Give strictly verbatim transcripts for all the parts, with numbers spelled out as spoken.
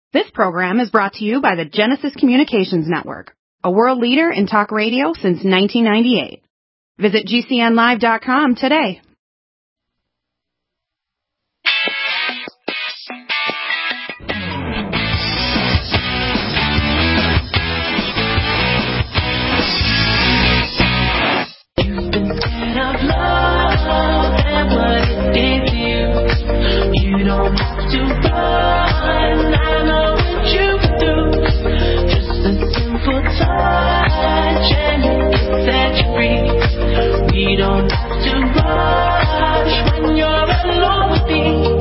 This program is brought to you by the Genesis Communications Network, a world leader in talk radio since nineteen ninety-eight. Visit G C N live dot com today. You've been scared of love and what it did to you. You don't have to run. I know what you do. Just a simple touch and it can set you free. We don't have to rush when you're alone with me.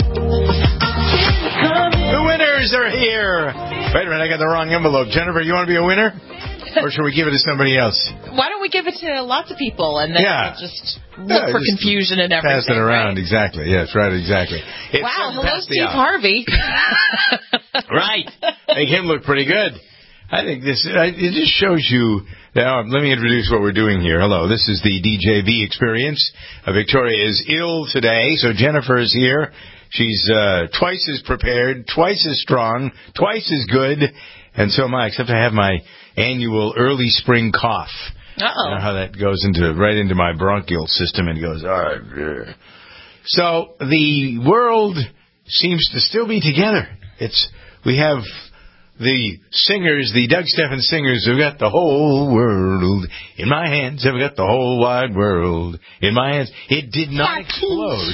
The winners are here. Wait a minute, I got the wrong envelope. Jennifer, you want to be a winner? Or should we give it to somebody else? Why don't we give it to lots of people and then Yeah. we'll just look Yeah, for just confusion and everything. Pass it around, right? exactly. Yes, right, exactly. It's Wow, hello, past the Steve hour. Harvey. Right. Make him look pretty good. I think this, I, it just shows you, now, let me introduce what we're doing here. Hello, this is the D J V experience. Uh, Victoria is ill today, so Jennifer is here. She's uh, twice as prepared, twice as strong, twice as good, and so am I, except I have my annual early spring cough. Uh-oh. You know how that goes into right into my bronchial system and goes, ah, grr. So the world seems to still be together. It's we have the singers, the Doug Stephen singers, who've got the whole world in my hands. I've got the whole wide world in my hands. It did not explode.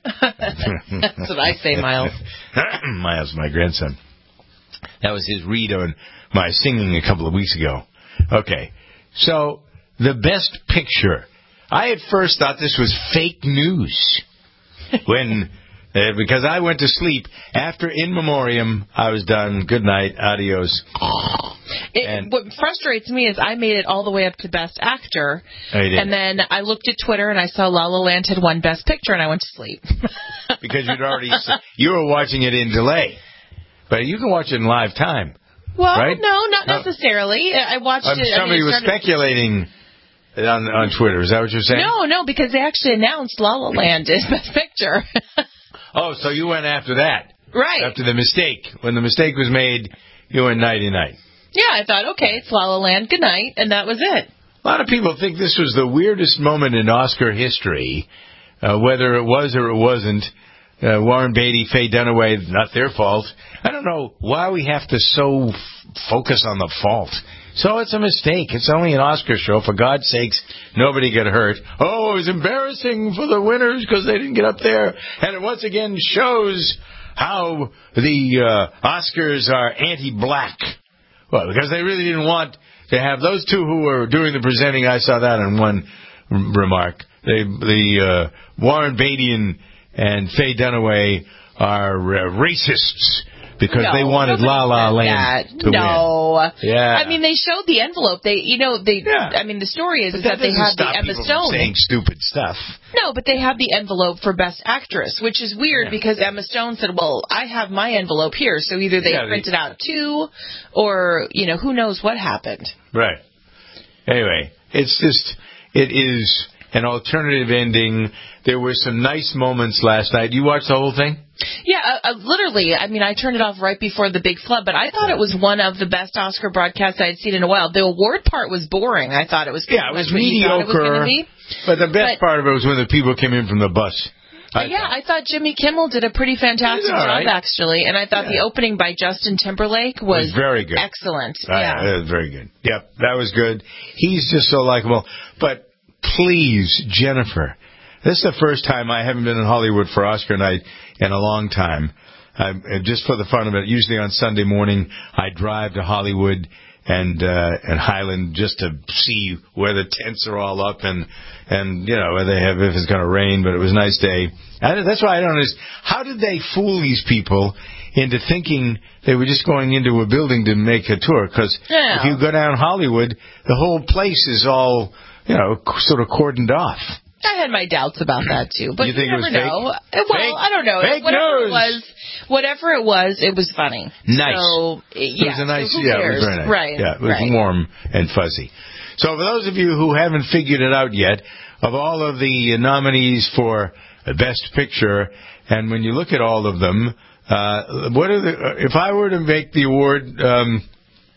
That's what I say, Miles. Miles, my grandson. That was his read on my singing a couple of weeks ago. Okay, so the best picture. I at first thought this was fake news when uh, because I went to sleep after In Memoriam. I was done. Good night. Adios. It, And- what frustrates me is I made it all the way up to Best Actor, Oh, you did. and then I looked at Twitter and I saw La La Land had won Best Picture, and I went to sleep. Because you'd already you were watching it in delay, but you can watch it in live time. Well, Right? no, not No. necessarily. I watched Um, it. I somebody mean, it was started- speculating on on Twitter. Is that what you're saying? No, no, because they actually announced La La Land is Best Picture. Oh, so you went after that. Right. After the mistake. When the mistake was made, you went nighty-night. Yeah, I thought, okay, it's La La Land, good night, and that was it. A lot of people think this was the weirdest moment in Oscar history, uh, whether it was or it wasn't. Uh, Warren Beatty, Faye Dunaway, not their fault. I don't know why we have to so f- focus on the fault. So it's a mistake. It's only an Oscar show. For God's sakes, nobody get hurt. Oh, it was embarrassing for the winners because they didn't get up there. And it once again shows how the uh, Oscars are anti-black. Well, because they really didn't want to have those two who were doing the presenting. I saw that in one r- remark. They, the uh, Warren Beatty and, and Faye Dunaway are uh, racists because no, they wanted La La nobody Land said to that. No. win. Yeah. I mean, they showed the envelope. They, you know, they. Yeah. I mean, the story is, But is that, they doesn't have the stop Emma people from Stone. saying stupid stuff. No, but they have the envelope for Best Actress, which is weird Yeah. because Emma Stone said, well, I have my envelope here. So either they Yeah, they- printed out two or, you know, who knows what happened. Right. Anyway, it's just, it is an alternative ending. There were some nice moments last night. You watched the whole thing? Yeah, uh, uh, literally. I mean, I turned it off right before the big flub, but I thought it was one of the best Oscar broadcasts I had seen in a while. The award part was boring. I thought it was pretty Yeah, it was much what you thought it was mediocre. gonna be. But the best But- part of it was when the people came in from the bus. I yeah, thought. I thought Jimmy Kimmel did a pretty fantastic He's all job, right. actually, and I thought Yeah. the opening by Justin Timberlake was, was very good. excellent. Uh, yeah. That was very good. Yep, that was good. He's just so likable. But please, Jennifer, this is the first time I haven't been in Hollywood for Oscar night in a long time. Um, and just for the fun of it, usually on Sunday morning, I drive to Hollywood and uh, and Highland just to see where the tents are all up and and you know where they have if it's going to rain. But it was a nice day. I, that's why I don't understand. How did they fool these people into thinking they were just going into a building to make a tour? Because Yeah. if you go down Hollywood, the whole place is all you know sort of cordoned off. I had my doubts about that too, but You think it never was fake? know. Uh, Well, Fake- I don't know. fake whatever news. it was, whatever it was, it was funny. Nice. So, It yeah, was a nice, so who yeah, cares? it was very nice. Right. Yeah, it was right. warm and fuzzy. So for those of you who haven't figured it out yet, of all of the nominees for Best Picture, and when you look at all of them, Uh, what are the? Uh, if I were to make the award, um,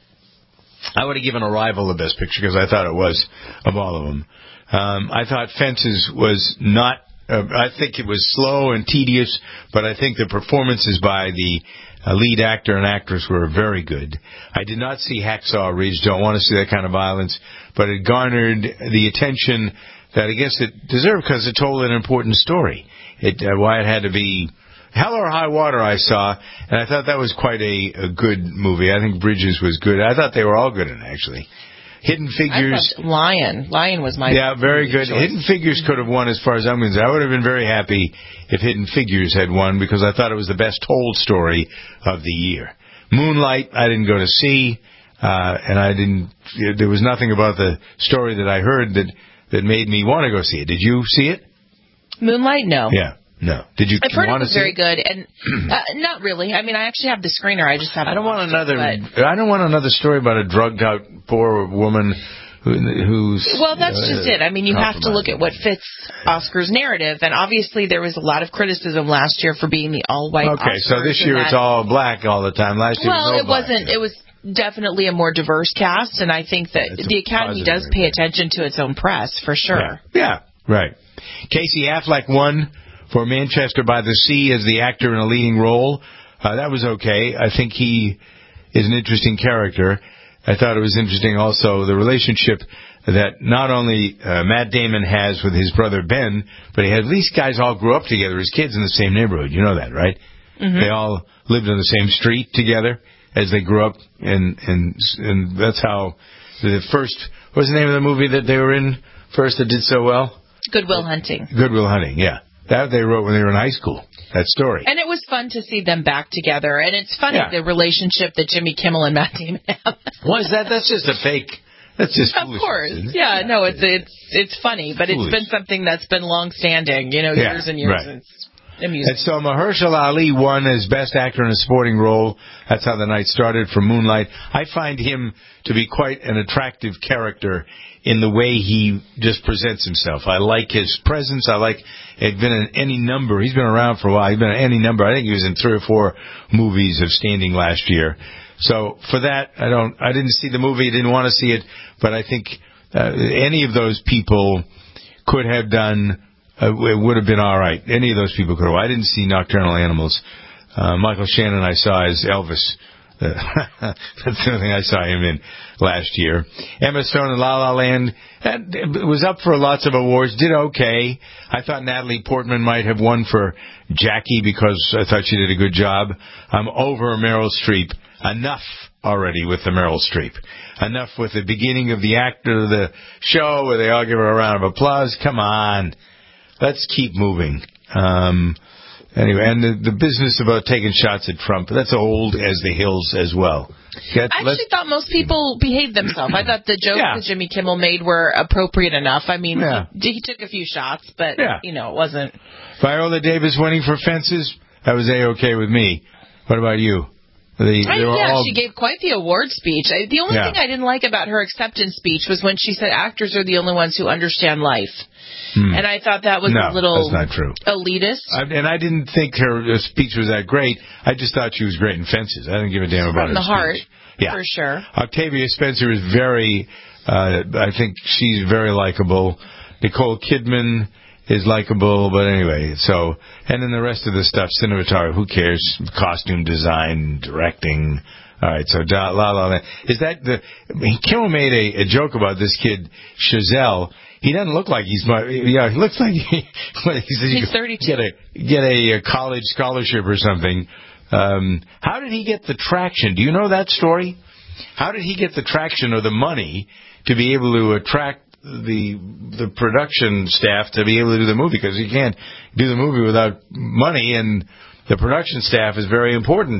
I would have given Arrival the best picture because I thought it was of all of them. Um, I thought Fences was not. Uh, I think it was slow and tedious, but I think the performances by the uh, lead actor and actress were very good. I did not see Hacksaw Ridge. Don't want to see that kind of violence, but it garnered the attention that I guess it deserved because it told an important story. It uh, why it had to be Hell or High Water. I saw, and I thought that was quite a, a good movie. I think Bridges was good. I thought they were all good in it, actually. Hidden Figures. I thought Lion. Lion was my Yeah, very good. choice. Hidden Figures could have won as far as I'm concerned. I would have been very happy if Hidden Figures had won because I thought it was the best told story of the year. Moonlight, I didn't go to see, uh, and I didn't, there was nothing about the story that I heard that, that made me want to go see it. Did you see it? Moonlight, no. Yeah. No. Did you I've heard it want was to see very it? good, and uh, not really. I mean, I actually have the screener. I just haven't. I don't want watched another. It, but... I don't want another story about a drugged out poor woman who, who's. Well, that's uh, just it. I mean, you have to look at what fits Oscar's narrative, and obviously there was a lot of criticism last year for being the all-white. Okay, Oscars so this year that... it's all black all the time. Last year, well, it, was all it wasn't. black. It was definitely a more diverse cast, and I think that It's the Academy does positive. pay attention to its own press for sure. Yeah. yeah, right. Casey Affleck won for Manchester by the Sea as the actor in a leading role. Uh, that was okay. I think he is an interesting character. I thought it was interesting also the relationship that not only uh, Matt Damon has with his brother Ben, but he had, these guys all grew up together as kids in the same neighborhood. You know that, right? Mm-hmm. They all lived on the same street together as they grew up, and and and that's how the first, what was the name of the movie that they were in first that did so well? Good Will Hunting. Good Will Hunting, yeah. That they wrote when they were in high school, that story. And it was fun to see them back together. And it's funny, Yeah. the relationship that Jimmy Kimmel and Matt Damon have. What is that? That's just a fake. That's just Of foolishness, course. isn't it? Yeah, no, it's it's it's funny, but Foolish. it's been something that's been long-standing, you know, Yeah, years and years. right. It's amusing. And so Mahershala Ali won as Best Actor in a Supporting Role. That's how the night started for Moonlight. I find him to be quite an attractive character in the way he just presents himself. I like his presence. I like, he'd been in any number. He's been around for a while. He's been in any number. I think he was in three or four movies of standing last year. So for that, I don't, I didn't see the movie, didn't want to see it, but I think uh, any of those people could have done, uh, it would have been all right. Any of those people could have. I didn't see Nocturnal Animals. Uh, Michael Shannon I saw as Elvis. Uh, that's the only thing I saw him in last year. Emma Stone in La La Land and it was up for lots of awards, did okay. I thought Natalie Portman might have won for Jackie because I thought she did a good job. I'm over Meryl Streep. Enough already with the Meryl Streep. Enough with the beginning of the act of the show where they all give her a round of applause. Come on. Let's keep moving. Um, anyway, and the, the business about taking shots at Trump, that's old as the hills as well. Get, I actually thought most people behaved themselves. I thought the jokes Yeah. that Jimmy Kimmel made were appropriate enough. I mean, Yeah. he, he took a few shots, but, Yeah. you know, it wasn't. Viola Davis winning for Fences, that was A-okay with me. What about you? The, I, they were yeah, all, she gave quite the award speech. I, the only Yeah. thing I didn't like about her acceptance speech was when she said actors are the only ones who understand life. Hmm. And I thought that was No, a little that's not true. elitist. I, and I didn't think her uh, speech was that great. I just thought she was great in Fences. I didn't give a damn about From her the heart, speech. Yeah. for sure. Octavia Spencer is very, uh, I think she's very likable. Nicole Kidman is likable, but anyway, so, and then the rest of the stuff, cinematography, who cares? Costume design, directing. All right, so La La Land. Is that the, I mean, Kimmel made a, a joke about this kid, Chazelle. He doesn't look like he's my, yeah, he looks like he, he says He's thirty-two. Get a, get a, a college scholarship or something. Um, how did he get the traction? Do you know that story? How did he get the traction or the money to be able to attract the the production staff to be able to do the movie? Because you can't do the movie without money, and the production staff is very important.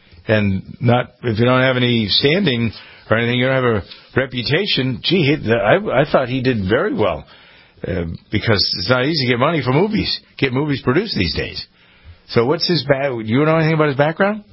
And not if you don't have any standing or anything, you don't have a reputation. Gee, he, I, I thought he did very well uh, because it's not easy to get money for movies, get movies produced these days. So what's his back? Do you know anything about his background?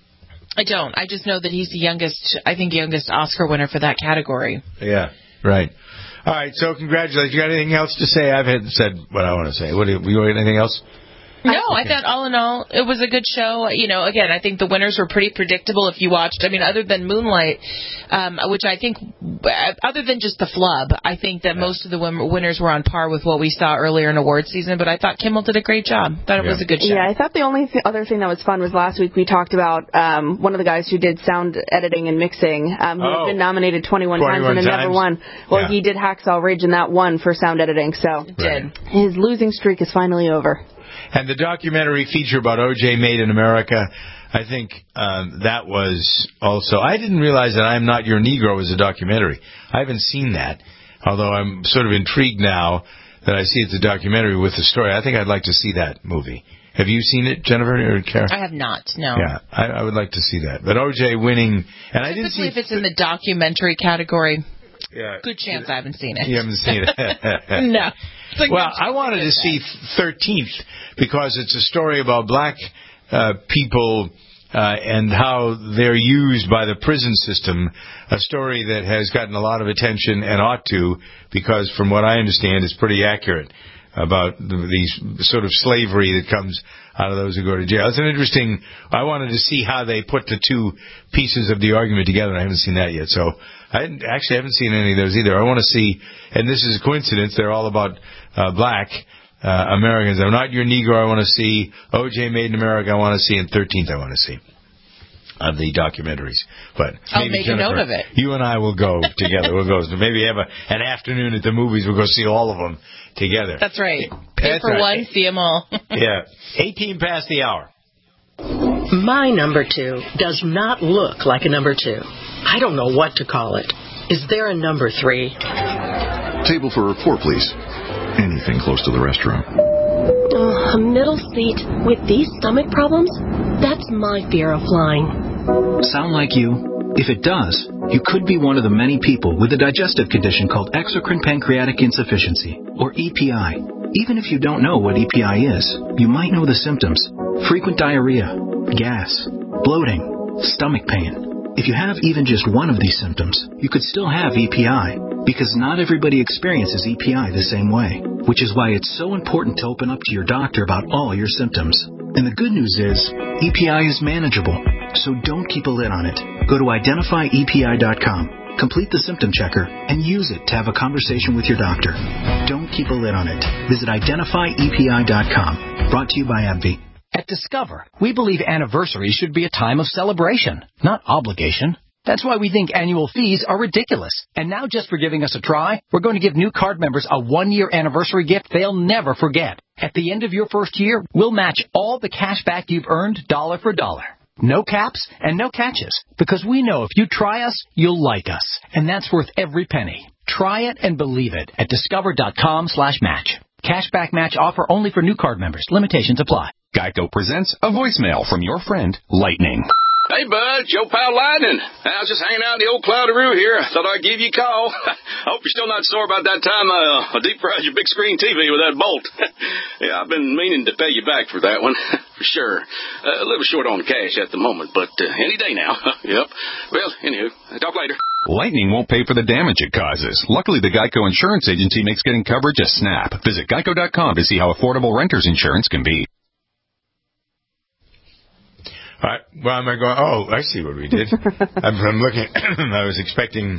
I don't. I just know that he's the youngest, I think, youngest Oscar winner for that category. Yeah, right. All right, so congratulations. You got anything else to say? I've had said what I want to say. What do you, you got anything else? No, I thought all in all, it was a good show. You know, again, I think the winners were pretty predictable if you watched. I mean, other than Moonlight, um, which I think, other than just the flub, I think that yeah. most of the win- winners were on par with what we saw earlier in award season. But I thought Kimmel did a great job. Thought it yeah. was a good show. Yeah, I thought the only th- other thing that was fun was last week we talked about um, one of the guys who did sound editing and mixing, um, who oh. had been nominated twenty-one, twenty-one times and had never won. Well, yeah. he did Hacksaw Ridge, and that won for sound editing. So it did. His losing streak is finally over. And the documentary feature about O J Made in America, I think um, that was also... I didn't realize that I'm Not Your Negro was a documentary. I haven't seen that, although I'm sort of intrigued now that I see it's a documentary with the story. I think I'd like to see that movie. Have you seen it, Jennifer or Karen? I have not, no. Yeah, I, I would like to see that. But O J winning... and I didn't see if it's in the documentary category... Yeah. Good chance I haven't seen it. You haven't seen it. No. Well, I wanted to see thirteenth because it's a story about black uh, people uh, and how they're used by the prison system, a story that has gotten a lot of attention and ought to, because from what I understand is pretty accurate about the, these sort of slavery that comes out of those who go to jail. It's an interesting... I wanted to see how they put the two pieces of the argument together. I haven't seen that yet, so I didn't, actually haven't seen any of those either. I want to see, and this is a coincidence, they're all about uh, black uh, Americans. I'm Not Your Negro, I want to see. O J Made in America, I want to see. And thirteenth, I want to see. Of the documentaries. But I'll maybe make Jennifer, a note of it. You and I will go together. We'll go. Maybe have a, an afternoon at the movies. We'll go see all of them together. That's right. Pay That's for right. one, see them all. Yeah. eighteen past the hour. My number two does not look like a number two. I don't know what to call it. Is there a number three? Table for four, please. Anything close to the restroom. Oh, a middle seat with these stomach problems? That's my fear of flying. Sound like you? If it does, you could be one of the many people with a digestive condition called exocrine pancreatic insufficiency, or E P I. Even if you don't know what E P I is, you might know the symptoms: frequent diarrhea, gas, bloating, stomach pain. If you have even just one of these symptoms, you could still have E P I, because not everybody experiences E P I the same way, which is why it's so important to open up to your doctor about all your symptoms. And the good news is, E P I is manageable, so don't keep a lid on it. Go to identify E P I dot com, complete the symptom checker, and use it to have a conversation with your doctor. Don't keep a lid on it. Visit identify E P I dot com. Brought to you by AbbVie. At Discover, we believe anniversaries should be a time of celebration, not obligation. That's why we think annual fees are ridiculous. And now, just for giving us a try, we're going to give new card members a one-year anniversary gift they'll never forget. At the end of your first year, we'll match all the cash back you've earned dollar for dollar. No caps and no catches, because we know if you try us, you'll like us. And that's worth every penny. Try it and believe it at discover dot com slash match. Cashback match offer only for new card members. Limitations apply. Geico presents a voicemail from your friend, Lightning. Hey, bud, Joe Pal Lightning. I was just hanging out in the old Cloudaroo here. I thought I'd give you a call. I hope you're still not sore about that time uh, I deep fried your big screen T V with that bolt. Yeah, I've been meaning to pay you back for that one, for sure. Uh, a little short on cash at the moment, but uh, any day now. Yep. Well, anywho, talk later. Lightning won't pay for the damage it causes. Luckily, the Geico Insurance Agency makes getting coverage a snap. Visit geico dot com to see how affordable renter's insurance can be. All right. Well, am I going? Oh, I see what we did. I'm, I'm looking. I was expecting.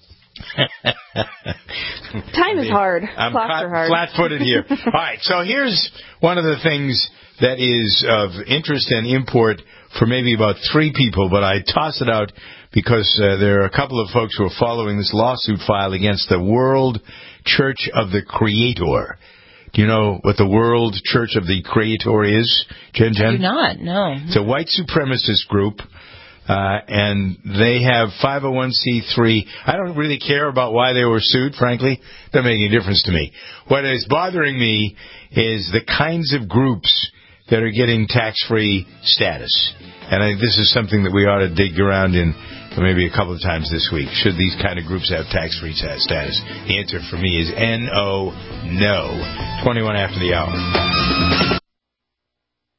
Time is hard. I'm Clocks flat, are hard. flat-footed here. All right. So here's one of the things that is of interest and import for maybe about three people, but I toss it out because uh, there are a couple of folks who are following this lawsuit filed against the World Church of the Creator. Do you know what the World Church of the Creator is, Jen Jen? I do not, no. It's a white supremacist group, uh, and they have five oh one c three. I don't really care about why they were sued, frankly. Doesn't make any difference to me. What is bothering me is the kinds of groups that are getting tax-free status. And I think this is something that we ought to dig around in maybe a couple of times this week. Should these kind of groups have tax-free status? The answer for me is N O, no. twenty-one after the hour.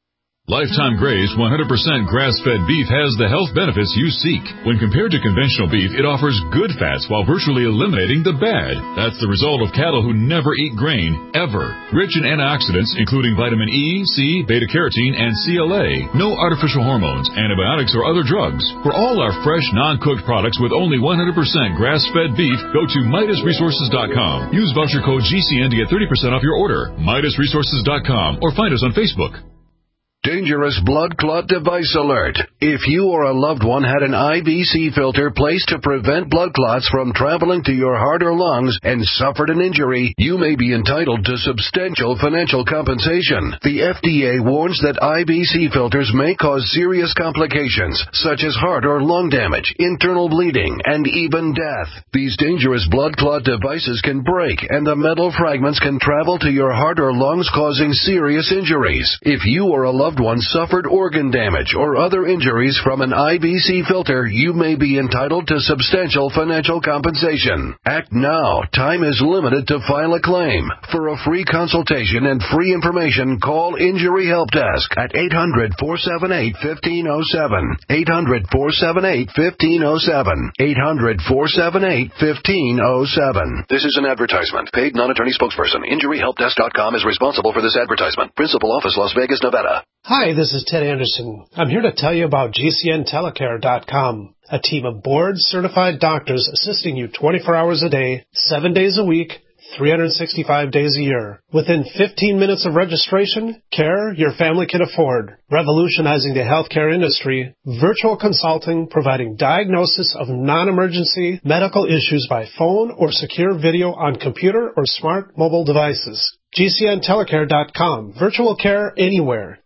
Lifetime Graze one hundred percent grass-fed beef has the health benefits you seek. When compared to conventional beef, it offers good fats while virtually eliminating the bad. That's the result of cattle who never eat grain, ever. Rich in antioxidants, including vitamin E, C, beta-carotene, and C L A. No artificial hormones, antibiotics, or other drugs. For all our fresh, non-cooked products with only one hundred percent grass-fed beef, go to Midas Resources dot com. Use voucher code G C N to get thirty percent off your order. Midas Resources dot com or find us on Facebook. Dangerous blood clot device alert. If you or a loved one had an I V C filter placed to prevent blood clots from traveling to your heart or lungs and suffered an injury, you may be entitled to substantial financial compensation. The F D A warns that I V C filters may cause serious complications, such as heart or lung damage, internal bleeding, and even death. These dangerous blood clot devices can break, and the metal fragments can travel to your heart or lungs, causing serious injuries. If you or a loved one suffered organ damage or other injuries from an I V C filter, you may be entitled to substantial financial compensation. Act now. Time is limited to file a claim. For a free consultation and free information, call Injury Help Desk at eight hundred, four seven eight, one five zero seven. eight hundred, four seven eight, one five zero seven. eight hundred, four seven eight, one five zero seven. This is an advertisement. Paid non-attorney spokesperson. Injury Help Desk dot com is responsible for this advertisement. Principal office, Las Vegas, Nevada. Hi, this is Ted Anderson. I'm here to tell you about G C N telecare dot com, a team of board-certified doctors assisting you twenty-four hours a day, seven days a week, three hundred sixty-five days a year. Within fifteen minutes of registration, care your family can afford. Revolutionizing the healthcare industry, virtual consulting providing diagnosis of non-emergency medical issues by phone or secure video on computer or smart mobile devices. G C N telecare dot com. Virtual care anywhere.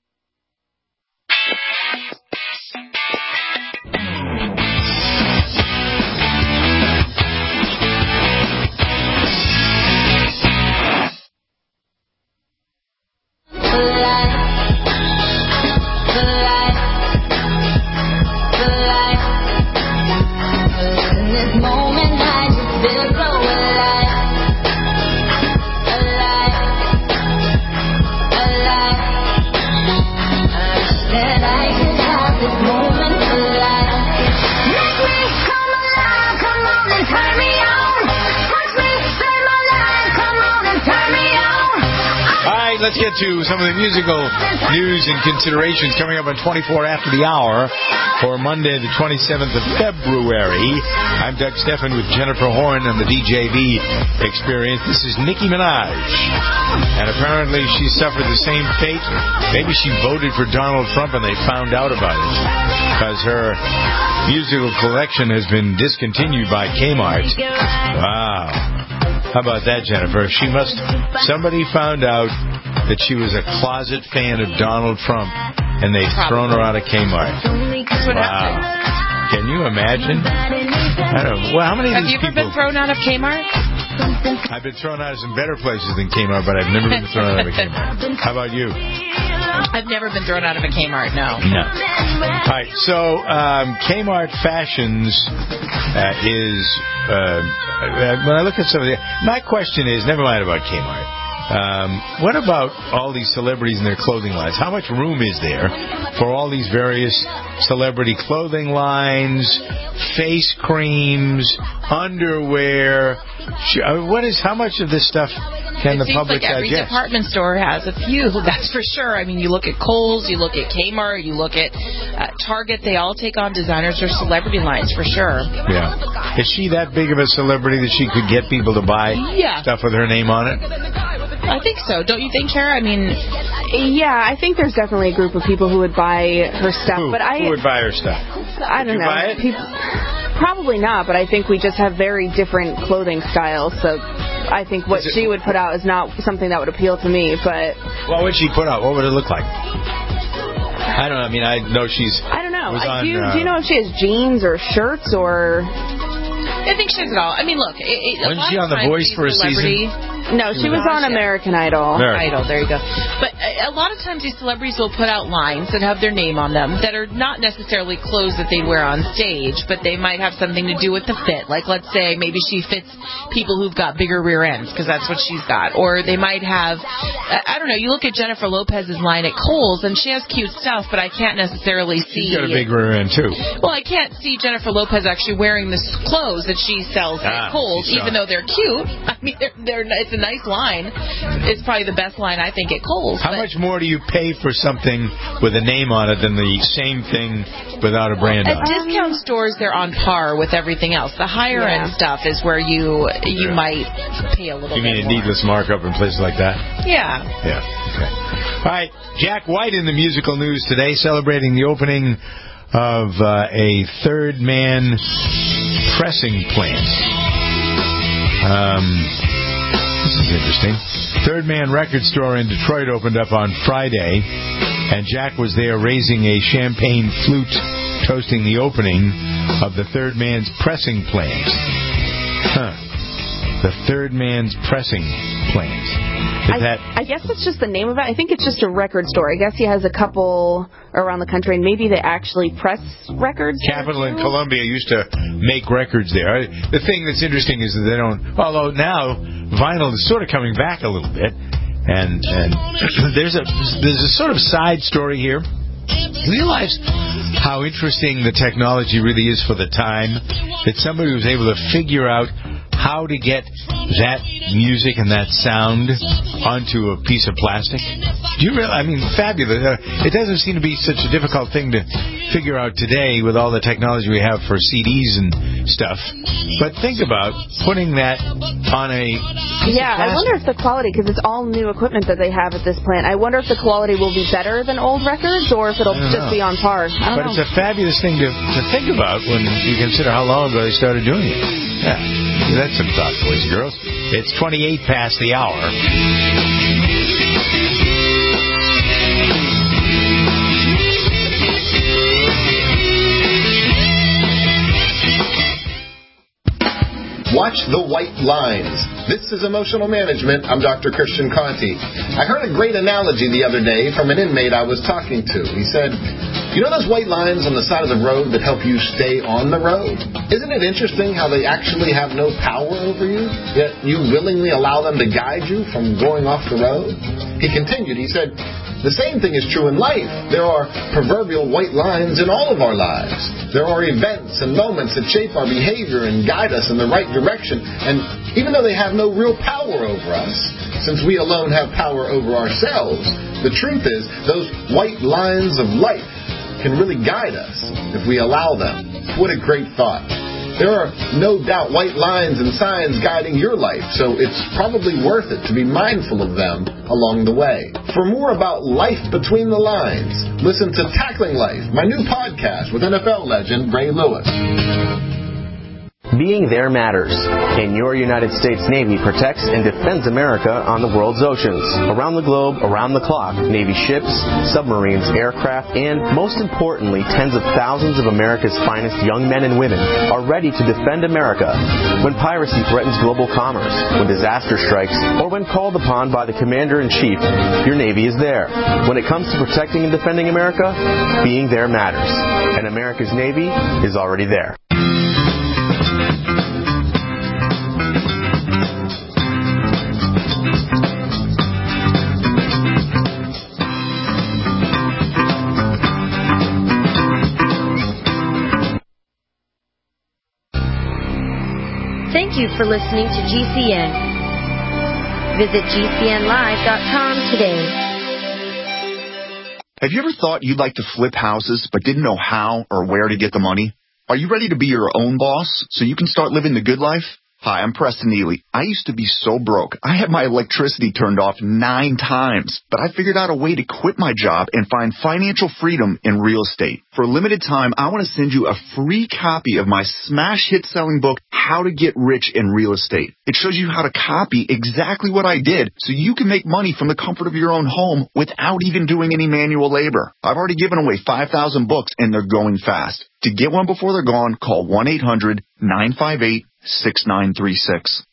Let's get to some of the musical news and considerations coming up on twenty-four after the hour for Monday, the twenty-seventh of February. I'm Doug Stephan with Jennifer Horn on the D J V Experience. This is Nicki Minaj. And apparently she suffered the same fate. Maybe she voted for Donald Trump and they found out about it because her musical collection has been discontinued by Kmart. Wow. How about that, Jennifer? She must... Somebody found out that she was a closet fan of Donald Trump, and they've Probably. thrown her out of Kmart. Wow. Can you imagine? I don't know. Well, how many Have of these you ever people... been thrown out of Kmart? I've been thrown out of some better places than Kmart, but I've never been thrown out of a Kmart. How about you? I've never been thrown out of a Kmart, no. No. All right, so um, Kmart Fashions uh, is... Uh, when I look at some of the... My question is, never mind about Kmart. Um, what about all these celebrities and their clothing lines? How much room is there for all these various celebrity clothing lines, face creams, underwear? What is? How much of this stuff can it the public like every digest? Department store has a few, that's for sure. I mean, you look at Kohl's, you look at Kmart, you look at uh, Target. They all take on designers or celebrity lines for sure. Yeah. Is she that big of a celebrity that she could get people to buy yeah. stuff with her name on it? I think so. Don't you think, Kara? I mean, yeah, I think there's definitely a group of people who would buy her stuff. Who, but I, who would buy her stuff? I don't would you know. Buy it? People, probably not, but I think we just have very different clothing styles. So I think what she would put out is not something that would appeal to me. But what would she put out? What would it look like? I don't know. I mean, I know she's. I don't know. On, do, you, uh, do you know if she has jeans or shirts or? I think she has it all. I mean, look. It, it, Wasn't she on The Voice for a season? No, she was on American Idol. American. Idol, there you go. But a, a lot of times these celebrities will put out lines that have their name on them that are not necessarily clothes that they wear on stage, but they might have something to do with the fit. Like, let's say maybe she fits people who've got bigger rear ends because that's what she's got. Or they might have, I don't know, you look at Jennifer Lopez's line at Kohl's and she has cute stuff, but I can't necessarily see. She's got a big rear end, too. Well, I can't see Jennifer Lopez actually wearing the clothes that she sells Ah, at Kohl's, even though they're cute. I mean, they're, they're, it's a nice line. It's probably the best line, I think, at Kohl's. How much more do you pay for something with a name on it than the same thing without a brand At on it? discount stores, they're on par with everything else. The higher Yeah. end stuff is where you you Yeah. might pay a little You mean bit a more. needless markup in places like that? Yeah. Yeah. Okay. All right. Jack White in the musical news today, celebrating the opening of uh, a third man pressing plant. Um, this is interesting. Third Man Record Store in Detroit opened up on Friday, and Jack was there raising a champagne flute, toasting the opening of the Third Man's pressing plant. Huh. The Third Man's pressing plant. Is I, that... I guess it's just the name of it. I think it's just a record store. I guess he has a couple around the country, and maybe they actually press records. Capitol in Columbia used to make records there. The thing that's interesting is that they don't. Although now vinyl is sort of coming back a little bit, and and there's a there's a sort of side story here. Realize how interesting the technology really is for the time. That somebody was able to figure out how to get that music and that sound onto a piece of plastic. Do you really? I mean, fabulous. Uh, it doesn't seem to be such a difficult thing to figure out today with all the technology we have for C Ds and stuff. But think about putting that on a piece Yeah, of I wonder if the quality, because it's all new equipment that they have at this plant, I wonder if the quality will be better than old records or if it'll I don't just know. be on par. I don't But know. it's a fabulous thing to, to think about when you consider how long ago they started doing it. Yeah, that's some thought, boys and girls. It's twenty-eight past the hour. Watch The White Lines. This is Emotional Management. I'm Doctor Christian Conti. I heard a great analogy the other day from an inmate I was talking to. He said, you know those white lines on the side of the road that help you stay on the road? Isn't it interesting how they actually have no power over you, yet you willingly allow them to guide you from going off the road? He continued, he said, the same thing is true in life. There are proverbial white lines in all of our lives. There are events and moments that shape our behavior and guide us in the right direction. And even though they have no real power over us, since we alone have power over ourselves, the truth is those white lines of life can really guide us if we allow them. What a great thought. There are no doubt white lines and signs guiding your life, so it's probably worth it to be mindful of them along the way. For more about life between the lines, listen to Tackling Life, my new podcast with N F L legend Ray Lewis. Being there matters, and your United States Navy protects and defends America on the world's oceans. Around the globe, around the clock, Navy ships, submarines, aircraft, and, most importantly, tens of thousands of America's finest young men and women are ready to defend America when piracy threatens global commerce, when disaster strikes, or when called upon by the Commander-in-Chief. Your Navy is there. When it comes to protecting and defending America, being there matters, and America's Navy is already there. Thank you for listening to G C N. Visit G C N live dot com today. Have you ever thought you'd like to flip houses but didn't know how or where to get the money? Are you ready to be your own boss so you can start living the good life? Hi, I'm Preston Neely. I used to be so broke. I had my electricity turned off nine times, but I figured out a way to quit my job and find financial freedom in real estate. For a limited time, I want to send you a free copy of my smash hit selling book, How to Get Rich in Real Estate. It shows you how to copy exactly what I did so you can make money from the comfort of your own home without even doing any manual labor. I've already given away five thousand books and they're going fast. To get one before they're gone, call one eight hundred nine five eight six nine three six.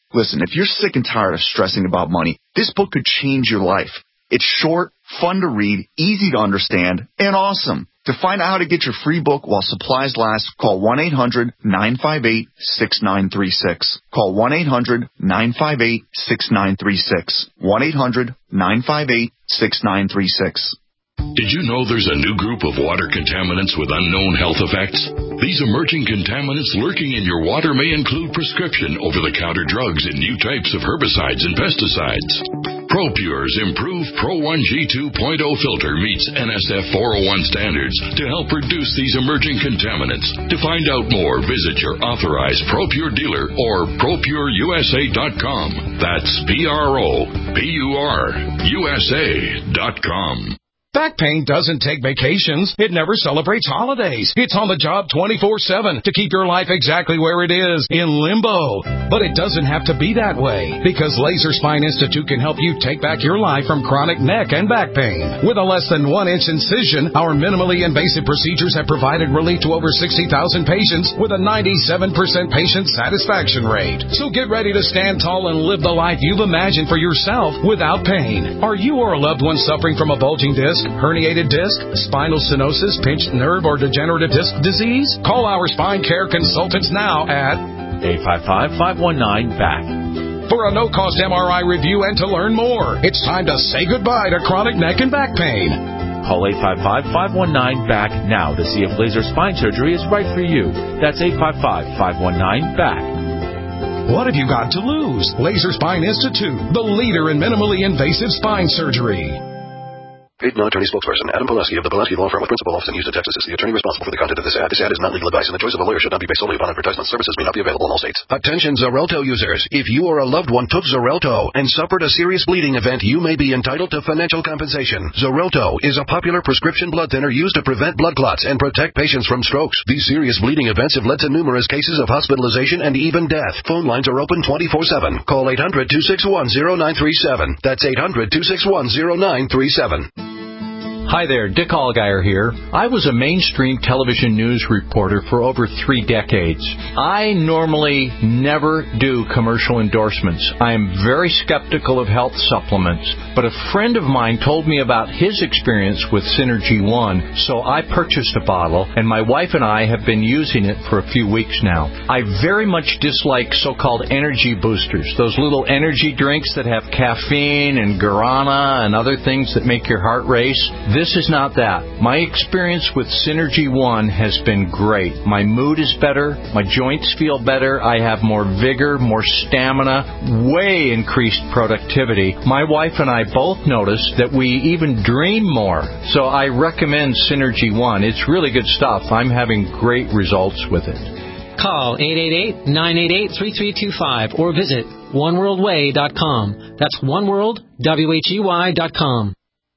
Listen, if you're sick and tired of stressing about money, this book could change your life. It's short, fun to read, easy to understand, and awesome. To find out how to get your free book while supplies last, call one eight hundred nine five eight six nine three six. Call one eight hundred nine five eight six nine three six. one eight hundred nine five eight six nine three six. Did you know there's a new group of water contaminants with unknown health effects? These emerging contaminants lurking in your water may include prescription over-the-counter drugs and new types of herbicides and pesticides. ProPure's improved Pro one G two point oh filter meets N S F four oh one standards to help reduce these emerging contaminants. To find out more, visit your authorized ProPure dealer or pro pure U S A dot com. That's P R O P U R U S A dot com. Back pain doesn't take vacations. It never celebrates holidays. It's on the job twenty-four seven to keep your life exactly where it is, in limbo. But it doesn't have to be that way, because Laser Spine Institute can help you take back your life from chronic neck and back pain. With a less than one inch incision, our minimally invasive procedures have provided relief to over sixty thousand patients with a ninety-seven percent patient satisfaction rate. So get ready to stand tall and live the life you've imagined for yourself without pain. Are you or a loved one suffering from a bulging disc, herniated disc, spinal stenosis, pinched nerve, or degenerative disc disease? Call our spine care consultants now at eight five five, five one nine, B A C. For a no-cost M R I review and to learn more. It's time to say goodbye to chronic neck and back pain. Call eight five five, five one nine, B A C now to see if laser spine surgery is right for you. That's eight five five, five one nine, B A C. What have you got to lose? Laser Spine Institute, the leader in minimally invasive spine surgery. Paid non-attorney spokesperson Adam Pulaski of the Pulaski Law Firm with principal office in Houston, Texas is the attorney responsible for the content of this ad. This ad is not legal advice, and the choice of a lawyer should not be based solely upon advertisement. Services may not be available in all states. Attention Xarelto users. If you or a loved one took Xarelto and suffered a serious bleeding event, you may be entitled to financial compensation. Xarelto is a popular prescription blood thinner used to prevent blood clots and protect patients from strokes. These serious bleeding events have led to numerous cases of hospitalization and even death. Phone lines are open twenty-four seven. Call eight hundred, two six one, zero nine three seven. That's eight hundred, two six one, zero nine three seven. Hi there, Dick Allgeier here. I was a mainstream television news reporter for over three decades. I normally never do commercial endorsements. I am very skeptical of health supplements, but a friend of mine told me about his experience with Synergy One, so I purchased a bottle, and my wife and I have been using it for a few weeks now. I very much dislike so-called energy boosters, those little energy drinks that have caffeine and guarana and other things that make your heart race. This is not that. My experience with Synergy One has been great. My mood is better. My joints feel better. I have more vigor, more stamina, way increased productivity. My wife and I both noticed that we even dream more. So I recommend Synergy One. It's really good stuff. I'm having great results with it. Call eight eight eight, nine eight eight, three three two five or visit one world way dot com. That's oneworld, W H E Y dot com.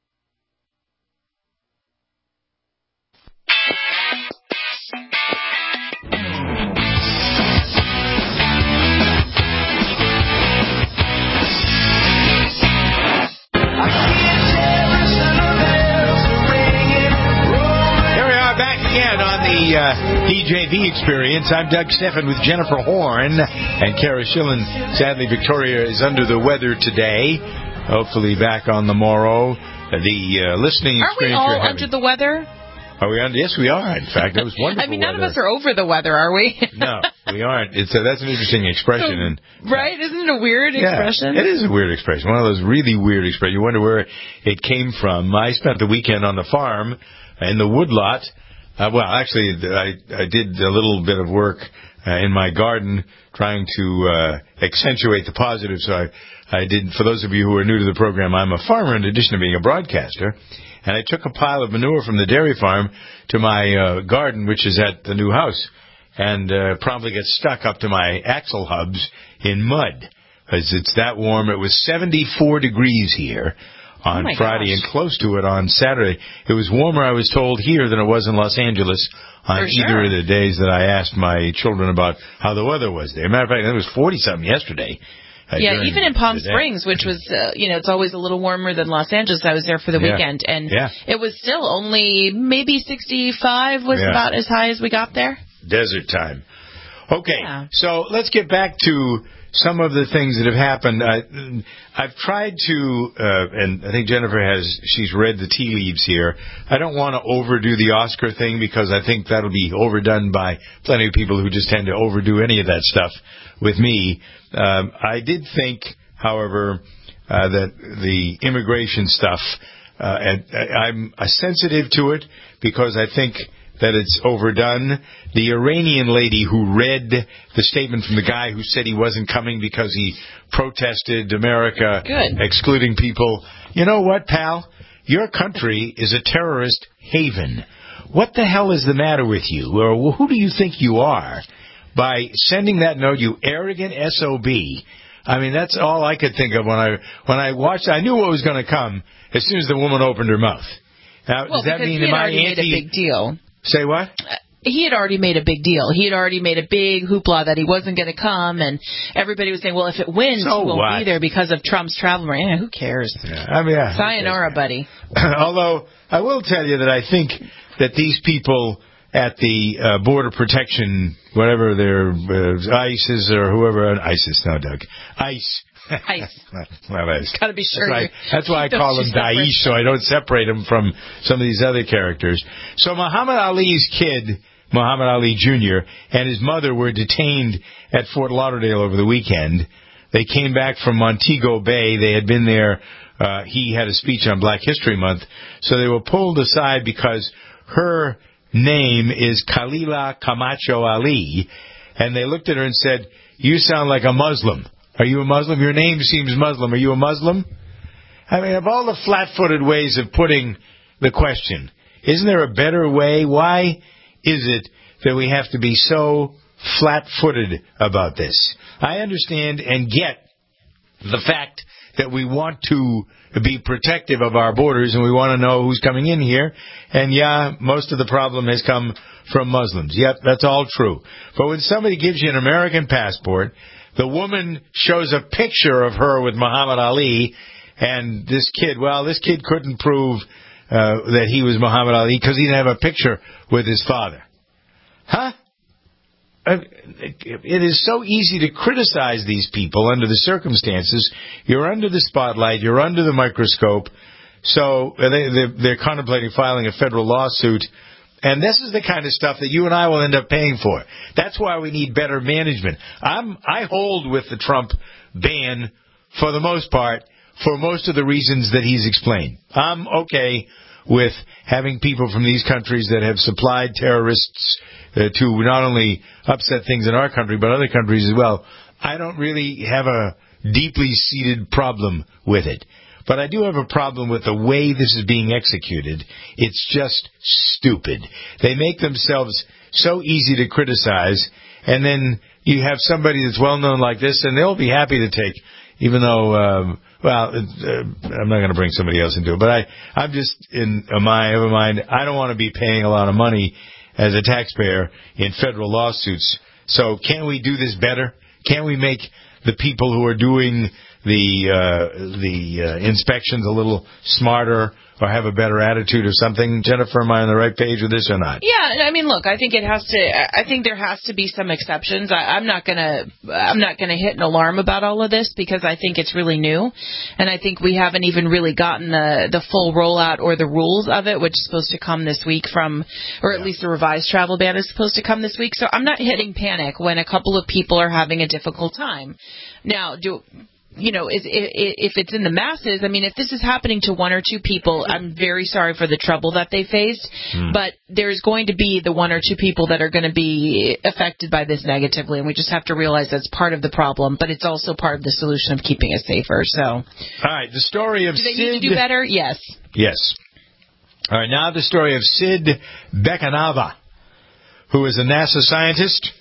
The uh, D J V experience. I'm Doug Steffen with Jennifer Horn and Kara Schillen. Sadly, Victoria is under the weather today. Hopefully back on the morrow. The uh, listening Aren't we experience all you're having. under the weather? Are we under? Yes, we are. In fact, that was wonderful. I mean, none weather. of us are over the weather, are we? No, we aren't. It's a, that's an interesting expression. And right? Isn't it a weird yeah, expression? It is a weird expression. One of those really weird expressions. You wonder where it came from. I spent the weekend on the farm in the woodlot. Uh, well, actually, I, I did a little bit of work uh, in my garden trying to uh, accentuate the positive. So I, I did, for those of you who are new to the program, I'm a farmer in addition to being a broadcaster. And I took a pile of manure from the dairy farm to my uh, garden, which is at the new house, and uh, probably got stuck up to my axle hubs in mud. Because it's that warm. It was seventy-four degrees here on oh Friday gosh. and close to it on Saturday. It was warmer, I was told, here than it was in Los Angeles on For either sure. of the days that I asked my children about how the weather was there. Matter of fact, it was forty-something yesterday. Uh, yeah, during even in Palm the day. Springs, which was, uh, you know, it's always a little warmer than Los Angeles. I was there for the Yeah. weekend, and Yeah. it was still only maybe sixty-five was Yeah. about as high as we got there. Desert time. Okay, Yeah. so let's get back to some of the things that have happened. I, I've tried to, uh, and I think Jennifer has, she's read the tea leaves here. I don't want to overdo the Oscar thing because I think that'll be overdone by plenty of people who just tend to overdo any of that stuff with me. Um, I did think, however, uh, that the immigration stuff, uh, and I'm sensitive to it because I think that it's overdone. The Iranian lady who read the statement from the guy who said he wasn't coming because he protested America Good. excluding people. You know what, pal? Your country is a terrorist haven. What the hell is the matter with you? Or who do you think you are by sending that note, you arrogant S O B? I mean, that's all I could think of when I when I watched. I knew what was going to come as soon as the woman opened her mouth. Now, Well, does that because mean he had am I already anti? made a big deal. Say what? He had already made a big deal. He had already made a big hoopla that he wasn't going to come, and everybody was saying, well, if it wins, So he won't what? be there because of Trump's travel ban. Yeah, who cares? Yeah, I mean, yeah, Sayonara, buddy. Although, I will tell you that I think that these people at the uh, Border Protection, whatever their uh, ISIS or whoever, ISIS, no, Doug, ICE. ICE. Well, that's, Gotta be sure. That's why, that's why I call them Daesh, so I don't separate them from some of these other characters. So Muhammad Ali's kid, Muhammad Ali Junior, and his mother were detained at Fort Lauderdale over the weekend. They came back from Montego Bay. They had been there. Uh, he had a speech on Black History Month. So they were pulled aside because her name is Khalila Camacho Ali. And they looked at her and said, you sound like a Muslim. Are you a Muslim? Your name seems Muslim. Are you a Muslim? I mean, of all the flat-footed ways of putting the question, isn't there a better way? Why is it that we have to be so flat-footed about this? I understand and get the fact that we want to be protective of our borders and we want to know who's coming in here. And, yeah, most of the problem has come from Muslims. Yep, that's all true. But when somebody gives you an American passport, the woman shows a picture of her with Muhammad Ali, and this kid, well, this kid couldn't prove uh, that he was Muhammad Ali because he didn't have a picture with his father. Huh? It is so easy to criticize these people under the circumstances. You're under the spotlight. You're under the microscope. So they, they're contemplating filing a federal lawsuit. And this is the kind of stuff that you and I will end up paying for. That's why we need better management. I'm, I hold with the Trump ban for the most part for most of the reasons that he's explained. I'm okay with having people from these countries that have supplied terrorists uh, to not only upset things in our country but other countries as well. I don't really have a deeply seated problem with it. But I do have a problem with the way this is being executed. It's just stupid. They make themselves so easy to criticize, and then you have somebody that's well-known like this, and they'll be happy to take, even though, um, well, uh, I'm not going to bring somebody else into it, but I, I'm just in my of a mind, I don't want to be paying a lot of money as a taxpayer in federal lawsuits. So can't we do this better? Can't we make the people who are doing the uh, the uh, inspections a little smarter or have a better attitude or something? Jennifer, am I on the right page with this or not? Yeah, I mean, look, I think it has to. I think there has to be some exceptions. I, I'm not gonna. I'm not gonna hit an alarm about all of this because I think it's really new, and I think we haven't even really gotten the the full rollout or the rules of it, which is supposed to come this week from, or at least the revised travel ban is supposed to come this week. So I'm not hitting panic when a couple of people are having a difficult time. Now, do. You know, if, if it's in the masses, I mean, if this is happening to one or two people, I'm very sorry for the trouble that they faced. Mm. But there's going to be the one or two people that are going to be affected by this negatively, and we just have to realize that's part of the problem, but it's also part of the solution of keeping us safer. So, all right, the story of do they Sid... need to do better? Yes. Yes. All right, now the story of Sid Bekanava, who is a NASA scientist,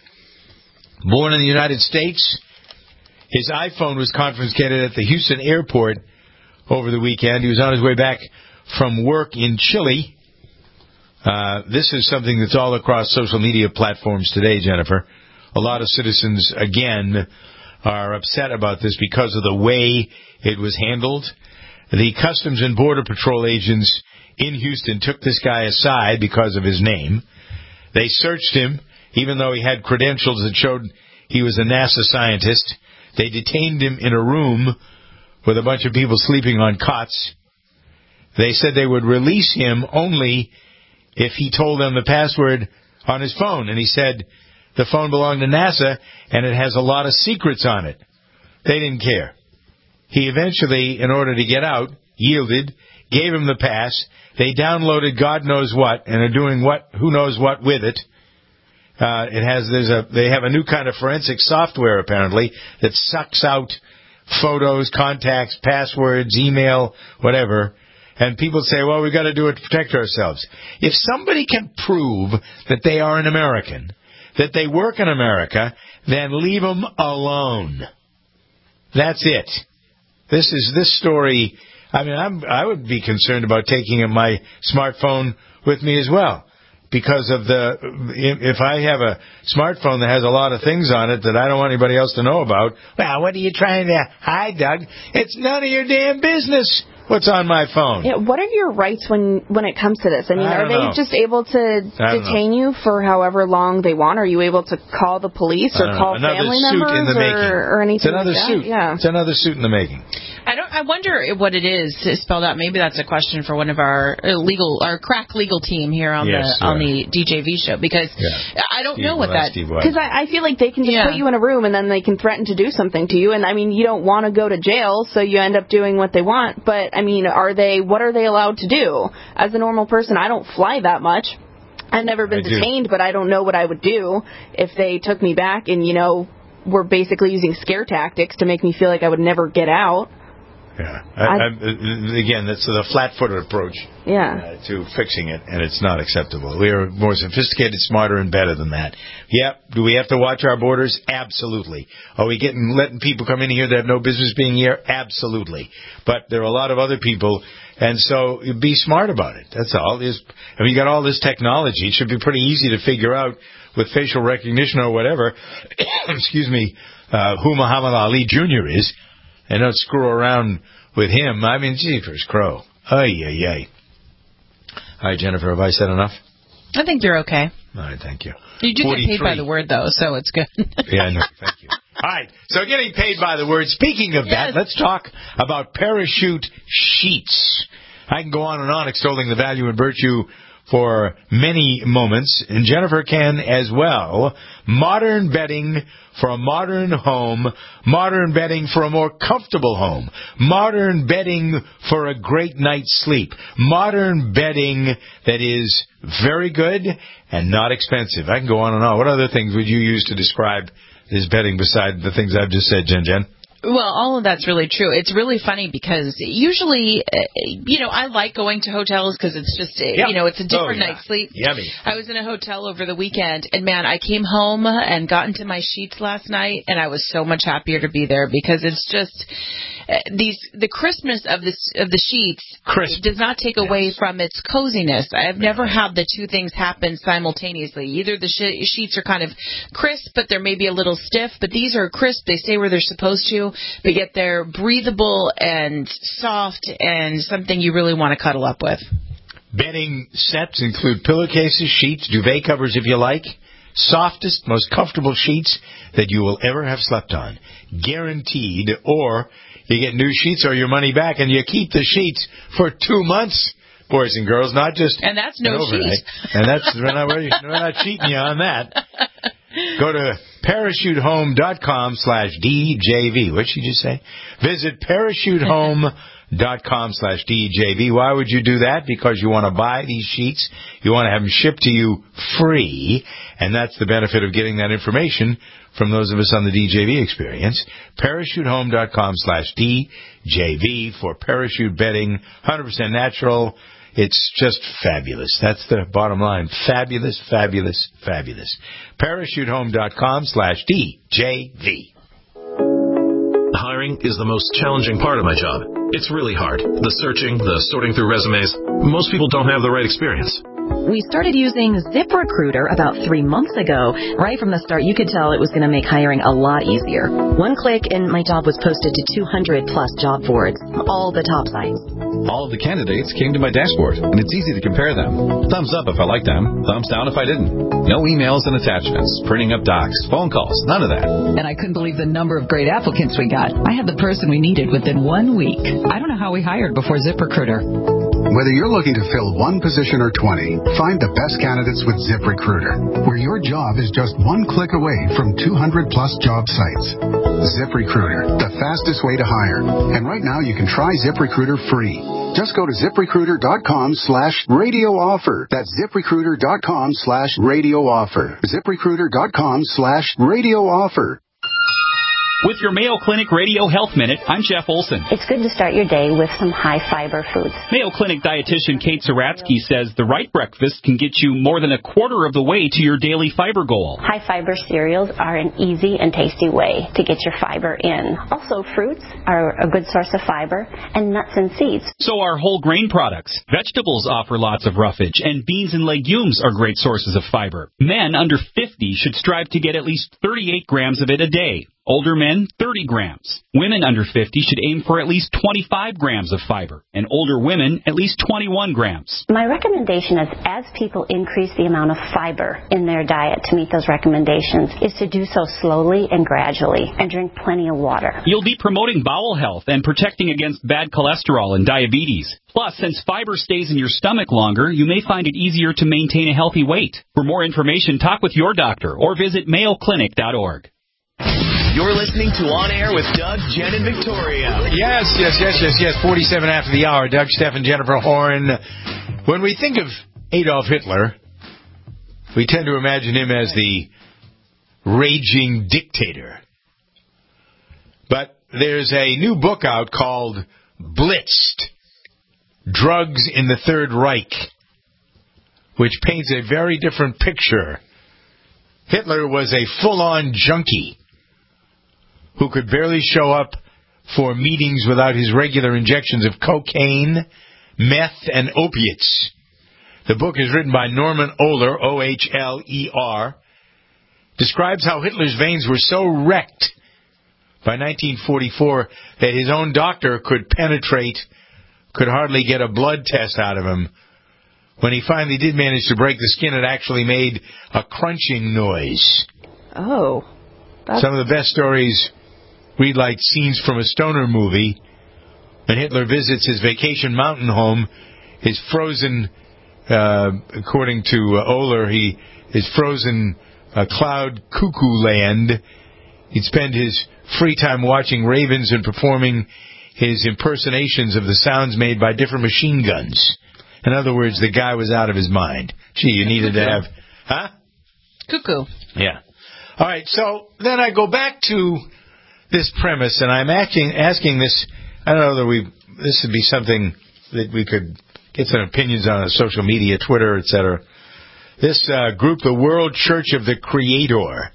born in the United States. His iPhone was confiscated at the Houston airport over the weekend. He was on his way back from work in Chile. Uh, this is something that's all across social media platforms today, Jennifer. A lot of citizens, again, are upset about this because of the way it was handled. The Customs and Border Patrol agents in Houston took this guy aside because of his name. They searched him even though he had credentials that showed he was a NASA scientist. They detained him in a room with a bunch of people sleeping on cots. They said they would release him only if he told them the password on his phone. And he said the phone belonged to NASA, and it has a lot of secrets on it. They didn't care. He eventually, in order to get out, yielded, gave him the pass. They downloaded God knows what and are doing what, who knows what with it. Uh, it has, there's a, they have a new kind of forensic software apparently that sucks out photos, contacts, passwords, email, whatever. And people say, well, we've got to do it to protect ourselves. If somebody can prove that they are an American, that they work in America, then leave them alone. That's it. This is this story. I mean, I'm, I would be concerned about taking my smartphone with me as well. Because of the, if I have a smartphone that has a lot of things on it that I don't want anybody else to know about, well, what are you trying to hide, Doug? It's none of your damn business what's on my phone. Yeah, what are your rights when, when it comes to this? I mean, I are they know. just able to detain you for however long they want? Are you able to call the police or call another family suit members in the making. or, or anything It's another like suit. that? Yeah. It's another suit in the making. I don't. I wonder what it is spelled out. Maybe that's a question for one of our legal, our crack legal team here on Yes, the on right. the D J V show, because Yeah. I don't Steve, know what well, that. Steve White. Because I, I feel like they can just Yeah. put you in a room and then they can threaten to do something to you. And, I mean, you don't want to go to jail, so you end up doing what they want. But, I mean, are they? What are they allowed to do? As a normal person, I don't fly that much. I've never been I detained, do. but I don't know what I would do if they took me back and, you know, were basically using scare tactics to make me feel like I would never get out. Yeah. I, I, again, that's the flat-footed approach Yeah. uh, to fixing it, and it's not acceptable. We are more sophisticated, smarter, and better than that. Yep. Do we have to watch our borders? Absolutely. Are we getting letting people come in here that have no business being here? Absolutely. But there are a lot of other people, and so be smart about it. That's all. Is I mean, you got all this technology. It should be pretty easy to figure out with facial recognition or whatever. excuse me, uh, who Muhammad Ali Junior is. And don't screw around with him. I mean, jeepers crow. Ay, ay, ay. All right, Jennifer, have I said enough? I think you're okay. All right, thank you. You do get paid forty-three by the word, though, so it's good. Yeah, I know. Thank you. All right, so getting paid by the word. Speaking of that, Yes. let's talk about parachute sheets. I can go on and on extolling the value and virtue for many moments, and Jennifer can as well. Modern bedding for a modern home, modern bedding for a more comfortable home, modern bedding for a great night's sleep, modern bedding that is very good and not expensive. I can go on and on. What other things would you use to describe this bedding beside the things I've just said, Jen Jen? Well, all of that's really true. It's really funny because usually, uh, you know, I like going to hotels because it's just, uh, Yep. you know, it's a different Oh, yeah. night's sleep. Yummy. I was in a hotel over the weekend, and man, I came home and got into my sheets last night, and I was so much happier to be there because it's just uh, these the crispness of this of the sheets Crisp. does not take away from its coziness. I have never had the two things happen simultaneously. Either the sh- sheets are kind of crisp, but they're maybe a little stiff, but these are crisp. They stay where they're supposed to. But yet they're breathable and soft and something you really want to cuddle up with. Bedding sets include pillowcases, sheets, duvet covers if you like. Softest, most comfortable sheets that you will ever have slept on. Guaranteed. Or you get new sheets or your money back and you keep the sheets for two months. Boys and girls, not just And that's no an overnight. sheet. And that's we're not, we're not cheating you on that. Go to parachutehome.com slash DJV. What did you just say? Visit parachutehome.com slash DJV. Why would you do that? Because you want to buy these sheets. You want to have them shipped to you free. And that's the benefit of getting that information from those of us on the D J V experience. parachutehome.com slash DJV for parachute bedding. one hundred percent natural. It's just fabulous. That's the bottom line. Fabulous, fabulous, fabulous. parachutehome.com slash DJV. Hiring is the most challenging part of my job. It's really hard. The searching, the sorting through resumes. Most people don't have the right experience. We started using ZipRecruiter about three months ago. Right from the start, you could tell it was going to make hiring a lot easier. One click and my job was posted to two hundred plus job boards, all the top sites. All of the candidates came to my dashboard, and it's easy to compare them. Thumbs up if I liked them, thumbs down if I didn't. No emails and attachments, printing up docs, phone calls, none of that. And I couldn't believe the number of great applicants we got. I had the person we needed within one week. I don't know how we hired before ZipRecruiter. Whether you're looking to fill one position or twenty, find the best candidates with ZipRecruiter, where your job is just one click away from two hundred plus job sites. ZipRecruiter, the fastest way to hire. And right now you can try ZipRecruiter free. Just go to ZipRecruiter.com slash radio offer. That's ZipRecruiter.com slash radio offer. ZipRecruiter.com slash radio offer. With your Mayo Clinic Radio Health Minute, I'm Jeff Olson. It's good to start your day with some high-fiber foods. Mayo Clinic dietitian Kate Saratsky says the right breakfast can get you more than a quarter of the way to your daily fiber goal. High-fiber cereals are an easy and tasty way to get your fiber in. Also, fruits are a good source of fiber, and nuts and seeds. So are whole grain products. Vegetables offer lots of roughage, and beans and legumes are great sources of fiber. Men under fifty should strive to get at least thirty-eight grams of it a day. Older men, thirty grams. Women under fifty should aim for at least twenty-five grams of fiber, and older women at least twenty-one grams. My recommendation is, as people increase the amount of fiber in their diet to meet those recommendations, is to do so slowly and gradually, and drink plenty of water. You'll be promoting bowel health and protecting against bad cholesterol and diabetes. Plus, since fiber stays in your stomach longer, you may find it easier to maintain a healthy weight. For more information, talk with your doctor or visit mayo clinic dot org. You're listening to On Air with Doug, Jen, and Victoria. Yes, yes, yes, yes, yes. forty-seven after the hour. Doug, Steph, and Jennifer Horn. When we think of Adolf Hitler, we tend to imagine him as the raging dictator. But there's a new book out called Blitzed, Drugs in the Third Reich, which paints a very different picture. Hitler was a full-on junkie who could barely show up for meetings without his regular injections of cocaine, meth, and opiates. The book is written by Norman Ohler, O H L E R, describes how Hitler's veins were so wrecked by nineteen forty-four that his own doctor could penetrate, could hardly get a blood test out of him. When he finally did manage to break the skin, it actually made a crunching noise. Oh. That's... Some of the best stories read like scenes from a stoner movie. When Hitler visits his vacation mountain home, his frozen, uh, according to uh, Ohler, he his frozen uh, cloud cuckoo land. He'd spend his free time watching ravens and performing his impersonations of the sounds made by different machine guns. In other words, the guy was out of his mind. Gee, you needed to have... Huh? Cuckoo. Yeah. All right, so then I go back to this premise, and I'm asking, asking this... I don't know that we... This would be something that we could get some opinions on on social media, Twitter, et cetera. This uh, group, the World Church of the Creator,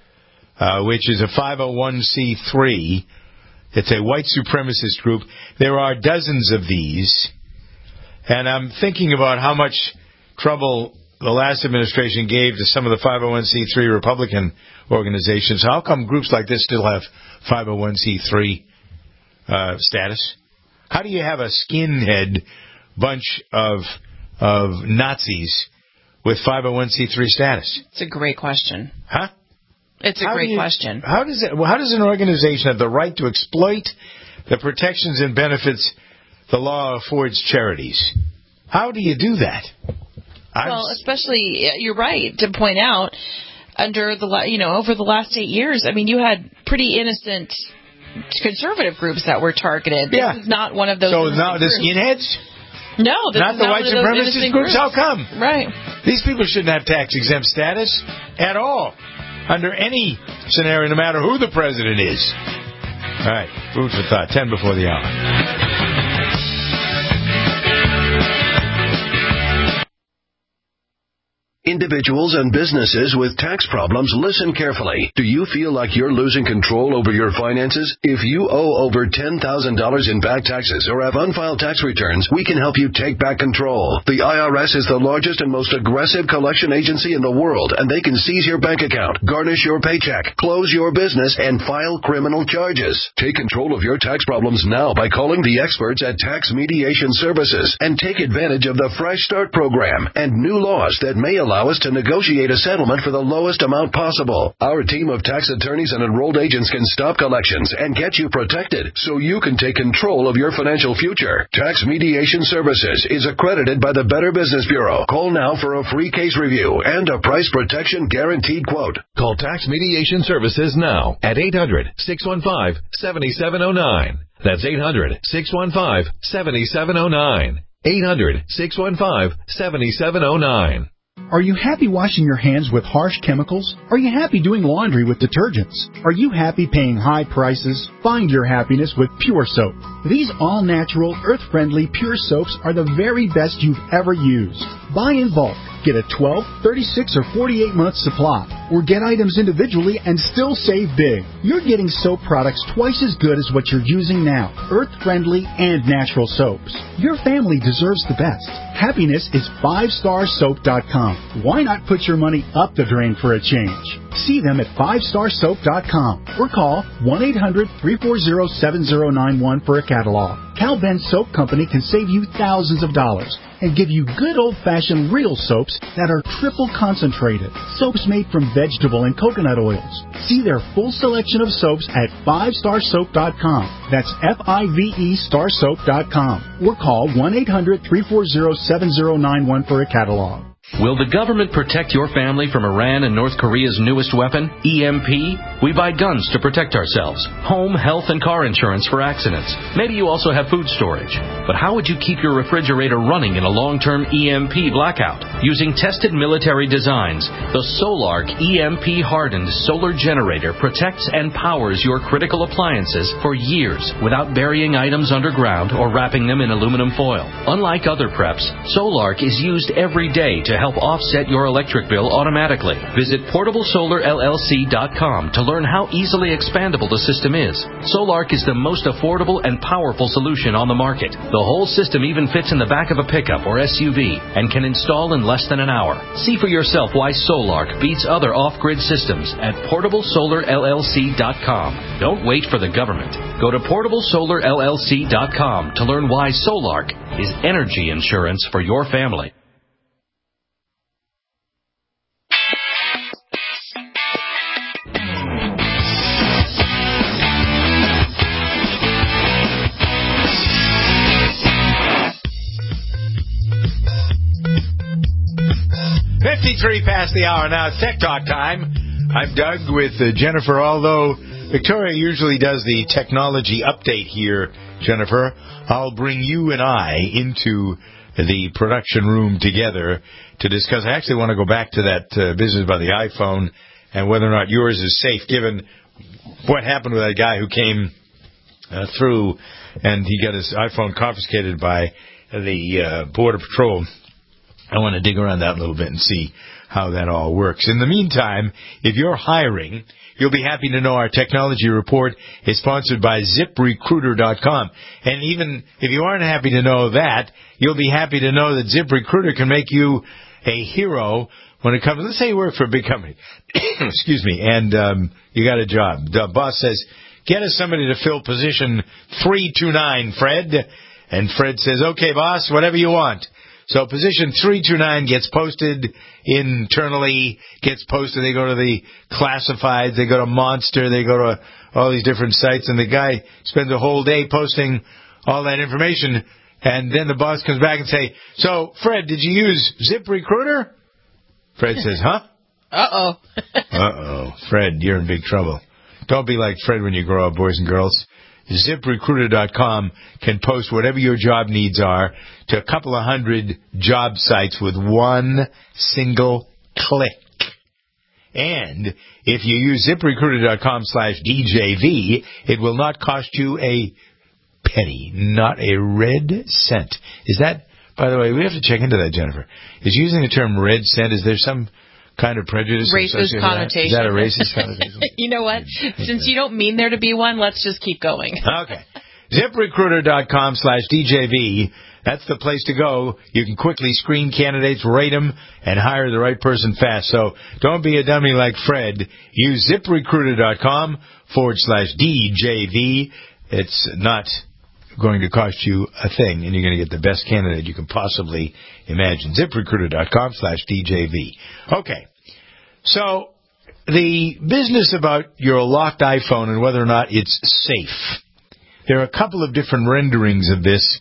uh, which is a five oh one c three. It's a white supremacist group. There are dozens of these. And I'm thinking about how much trouble the last administration gave to some of the five oh one c three Republican organizations. How come groups like this still have five oh one c three uh, status? How do you have a skinhead bunch of of Nazis with five oh one c three status? It's a great question. Huh? It's a how great you, question. How does it? How does an organization have the right to exploit the protections and benefits the law affords charities? How do you do that? Well, especially, you're right to point out, under the you know over the last eight years, I mean, you had pretty innocent conservative groups that were targeted. Yeah. This is not one of those. So now the groups. skinheads? No, this not is the not white one of those supremacist groups. groups. How come? Right. These people shouldn't have tax exempt status at all, under any scenario, no matter who the president is. All right, food for thought. Ten before the hour. In Individuals and businesses with tax problems, listen carefully. Do you feel like you're losing control over your finances? If you owe over ten thousand dollars in back taxes or have unfiled tax returns, we can help you take back control. The I R S is the largest and most aggressive collection agency in the world, and they can seize your bank account, garnish your paycheck, close your business, and file criminal charges. Take control of your tax problems now by calling the experts at Tax Mediation Services and take advantage of the Fresh Start program and new laws that may allow us to negotiate a settlement for the lowest amount possible. Our team of tax attorneys and enrolled agents can stop collections and get you protected so you can take control of your financial future. Tax Mediation Services is accredited by the Better Business Bureau. Call now for a free case review and a price protection guaranteed quote. Call Tax Mediation Services now at eight hundred, six one five, seven seven zero nine. That's eight hundred, six one five, seven seven zero nine. eight hundred, six one five, seven seven zero nine. Are you happy washing your hands with harsh chemicals? Are you happy doing laundry with detergents? Are you happy paying high prices? Find your happiness with Pure Soap. These all-natural, earth-friendly Pure Soaps are the very best you've ever used. Buy in bulk. Get a twelve, thirty-six, or forty-eight month supply. Or get items individually and still save big. You're getting soap products twice as good as what you're using now. Earth-friendly and natural soaps. Your family deserves the best. Happiness is five star soap dot com. Why not put your money up the drain for a change? See them at five star soap dot com or call one eight hundred, three four zero, seven zero nine one for a catalog. Cal Ben Soap Company can save you thousands of dollars and give you good old-fashioned real soaps that are triple concentrated. Soaps made from vegetable and coconut oils. See their full selection of soaps at five star soap dot com. That's F I V E star soap dot com. Or call one eight hundred, three four zero, seven zero nine one for a catalog. Will the government protect your family from Iran and North Korea's newest weapon, E M P? We buy guns to protect ourselves, home, health, and car insurance for accidents. Maybe you also have food storage. But how would you keep your refrigerator running in a long-term E M P blackout? Using tested military designs, the Solark E M P-hardened solar generator protects and powers your critical appliances for years without burying items underground or wrapping them in aluminum foil. Unlike other preps, Solark is used every day to help offset your electric bill automatically. Visit portable solar L L C dot com to learn how easily expandable the system is. Solark is the most affordable and powerful solution on the market. The whole system even fits in the back of a pickup or S U V and can install in less than an hour. See for yourself why Solark beats other off-grid systems at portable solar L L C dot com. Don't wait for the government. Go to portable solar L L C dot com to learn why Solark is energy insurance for your family. fifty-three past the hour now. It's Tech Talk time. I'm Doug with uh, Jennifer, although Victoria usually does the technology update here, Jennifer. I'll bring you and I into the production room together to discuss. I actually want to go back to that uh, business about the iPhone and whether or not yours is safe, given what happened with that guy who came uh, through and he got his iPhone confiscated by the uh, Border Patrol. I want to dig around that a little bit and see how that all works. In the meantime, if you're hiring, you'll be happy to know our technology report is sponsored by zip recruiter dot com. And even if you aren't happy to know that, you'll be happy to know that ZipRecruiter can make you a hero when it comes. Let's say you work for a big company. Excuse me. And um, you got a job. The boss says, get us somebody to fill position three two nine, Fred. And Fred says, okay, boss, whatever you want. So position three two nine gets posted internally, gets posted. They go to the classifieds, they go to Monster, they go to all these different sites, and the guy spends a whole day posting all that information, and then the boss comes back and say, so, Fred, did you use ZipRecruiter? Fred says, huh? Uh-oh. Uh-oh. Fred, you're in big trouble. Don't be like Fred when you grow up, boys and girls. zip recruiter dot com can post whatever your job needs are to a couple of hundred job sites with one single click. And if you use zip recruiter dot com slash D J V, it will not cost you a penny, not a red cent. Is that by the way, we have to check into that, Jennifer. Is using the term red scent, is there some kind of prejudice? Racist connotation. Is that a racist connotation? You know what? Since you don't mean there to be one, let's just keep going. Okay. ZipRecruiter.com slash DJV. That's the place to go. You can quickly screen candidates, rate them, and hire the right person fast. So don't be a dummy like Fred. Use ZipRecruiter.com forward slash DJV. It's not going to cost you a thing, and you're going to get the best candidate you can possibly imagine. ZipRecruiter.com slash DJV. Okay. So the business about your locked iPhone and whether or not it's safe. There are a couple of different renderings of this.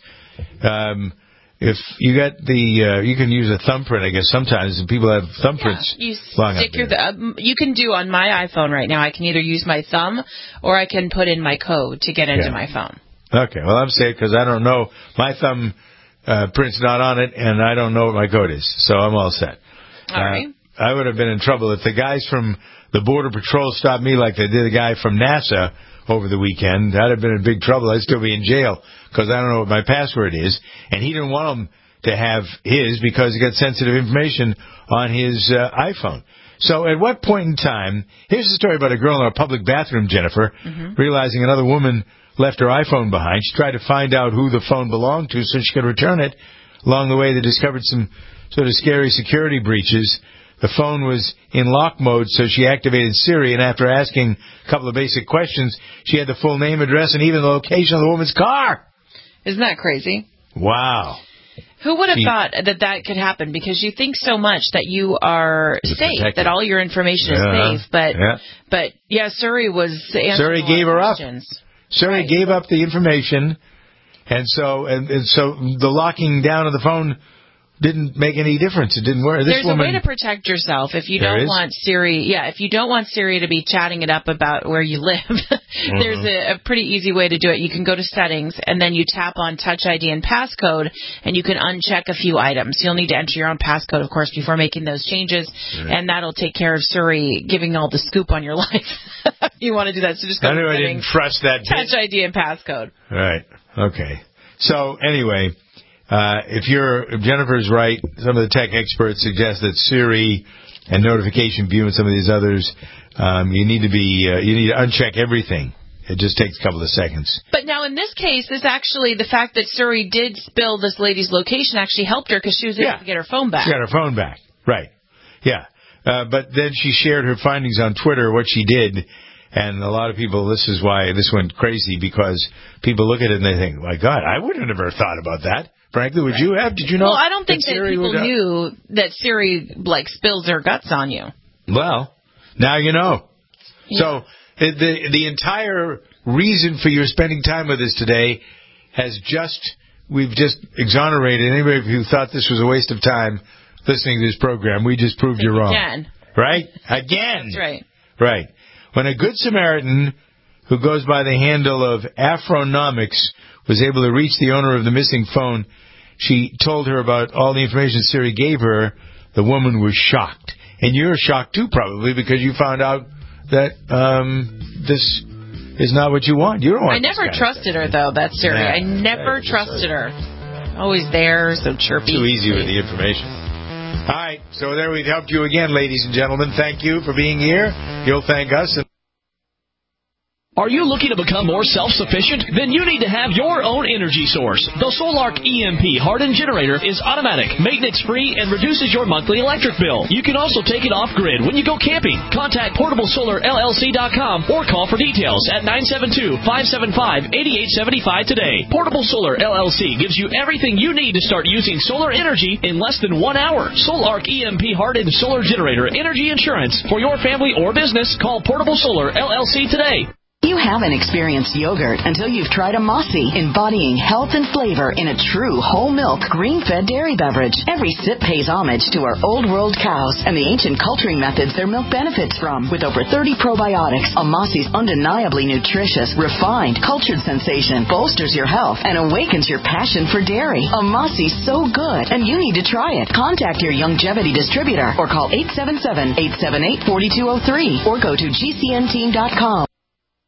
Um, if you got the, uh, you can use a thumbprint, I guess, sometimes, and people have thumbprints. Yeah, you long stick your, th- um, you can do on my iPhone right now, I can either use my thumb or I can put in my code to get into yeah. my phone. Okay, well, I'm safe because I don't know. My thumb uh, print's not on it, and I don't know what my code is, so I'm all set. All uh, right. I would have been in trouble if the guys from the Border Patrol stopped me like they did the guy from NASA over the weekend. I'd have been in big trouble. I'd still be in jail because I don't know what my password is. And he didn't want them to have his because he got sensitive information on his uh, iPhone. So at what point in time, here's a story about a girl in a public bathroom, Jennifer, mm-hmm. realizing another woman left her iPhone behind. She tried to find out who the phone belonged to so she could return it. Along the way, they discovered some sort of scary security breaches. The phone was in lock mode, so she activated Siri, and after asking a couple of basic questions, she had the full name, address, and even the location of the woman's car. Isn't that crazy? Wow. Who would have she, thought that that could happen? Because you think so much that you are safe, protected. That all your information is uh, safe. But, yeah. but yeah, Siri was answering Siri gave her questions. up. Siri right. gave up the information, and so and, and so the locking down of the phone didn't make any difference. It didn't work. This There's woman, a way to protect yourself if you there don't is? want Siri. Yeah, if you don't want Siri to be chatting it up about where you live, mm-hmm. there's a, a pretty easy way to do it. You can go to settings and then you tap on Touch I D and passcode, and you can uncheck a few items. You'll need to enter your own passcode, of course, before making those changes, right. and that'll take care of Siri giving all the scoop on your life. You want to do that, so just go I knew to I settings, didn't trust that. Touch I D and passcode. Right. Okay. So anyway. Uh, if you're, if Jennifer's right, some of the tech experts suggest that Siri and Notification View and some of these others, um, you need to be, uh, you need to uncheck everything. It just takes a couple of seconds. But now in this case, this actually, the fact that Siri did spill this lady's location actually helped her because she was able yeah. to get her phone back. She got her phone back. Right. Yeah. Uh, but then she shared her findings on Twitter, what she did. And a lot of people, this is why this went crazy, because people look at it and they think, my God, I would have never thought about that. Frankly, would right. you have? Did you know? Well, I don't think that, that people knew that Siri, like, spills her guts on you. Well, now you know. Yeah. So the, the the entire reason for your spending time with us today has just, we've just exonerated anybody who thought this was a waste of time listening to this program. We just proved you wrong. Again. Right? Again. That's right. Right. When a good Samaritan who goes by the handle of Afronomics was able to reach the owner of the missing phone, she told her about all the information Siri gave her. The woman was shocked. And you're shocked, too, probably, because you found out that um, this is not what you want. You don't want I never trusted her, though, that's Siri. Yeah, I never trusted her. Always there, so chirpy. Too easy with the information. All right, so there we've helped you again, ladies and gentlemen. Thank you for being here. You'll thank us. And Are you looking to become more self-sufficient? Then you need to have your own energy source. The Solark E M P hardened generator is automatic, maintenance-free, and reduces your monthly electric bill. You can also take it off-grid when you go camping. Contact portable solar L L C dot com or call for details at nine seven two, five seven five, eight eight seven five today. Portable Solar L L C gives you everything you need to start using solar energy in less than one hour. Solark E M P hardened solar generator energy insurance for your family or business. Call Portable Solar L L C today. You haven't experienced yogurt until you've tried a Mossy, embodying health and flavor in a true whole milk, green-fed dairy beverage. Every sip pays homage to our old world cows and the ancient culturing methods their milk benefits from. With over thirty probiotics, a Mossy's undeniably nutritious, refined, cultured sensation bolsters your health and awakens your passion for dairy. A Mossy's so good, and you need to try it. Contact your Youngevity distributor or call eight seven seven, eight seven eight, four two zero three or go to G C N team dot com.